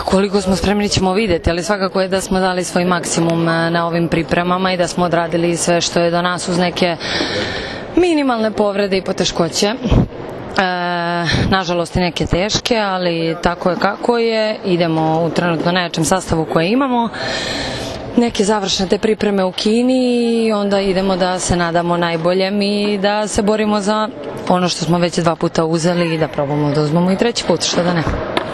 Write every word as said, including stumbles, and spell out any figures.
koliko smo spremni ćemo vidjeti, ali svakako je da smo dali svoj maksimum na ovim pripremama i da smo odradili sve što je do nas uz neke minimalne povrede i poteškoće. E, nažalost i neke teške, ali tako je kako je. Idemo u trenutno najjačem sastavu koje imamo. Neke završne te pripreme u Kini i onda idemo da se nadamo najboljem i da se borimo za ono što smo već dva puta uzeli i da probamo da uzmemo i treći put, što da ne.